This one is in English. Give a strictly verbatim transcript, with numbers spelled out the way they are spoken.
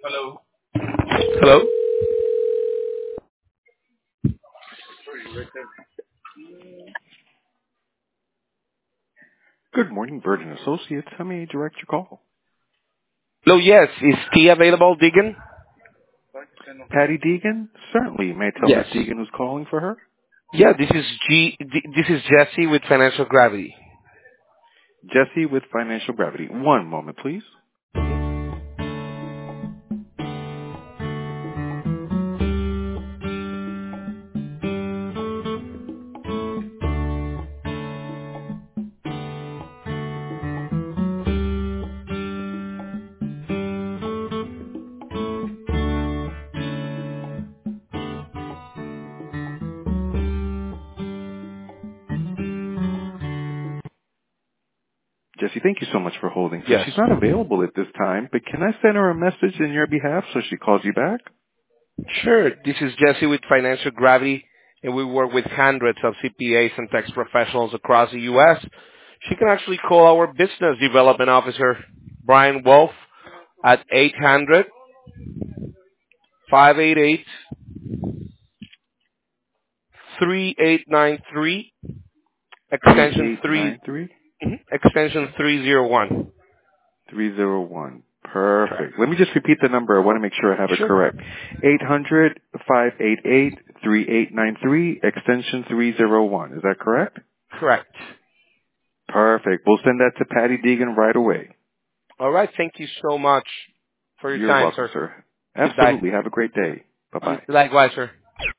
Hello. Hello. Good morning, Virgin Associates. How may I direct your call? Hello. Yes. Is Key available, Deegan? Patty Deegan? Certainly. May I tell Miss Yes. Deegan who's calling for her? Yeah. This is G. D- This is Jesse with Financial Gravity. Jesse with Financial Gravity. One moment, please. hmm Jesse, thank you so much for holding. So Yes. she's not available at this time, but can I send her a message in your behalf so she calls you back? Sure. This is Jesse with Financial Gravity, and we work with hundreds of C P As and tax professionals across the U S. She can actually call our business development officer, Brian Wolf, at eight hundred, five eight eight, three eight nine three, extension three, three eight nine three mhm, extension three zero one. three zero one. Correct. Perfect. Let me just repeat the number. I want to make sure I have it Sure. correct. Eight hundred five eight eight three eight nine three, extension three zero one. Is that correct? Correct. Perfect. We'll send that to Patty Deegan right away. All right. Thank you so much for your You're time, welcome, sir. sir. Good day. Absolutely. Have a great day. You, Bye-bye. likewise, sir.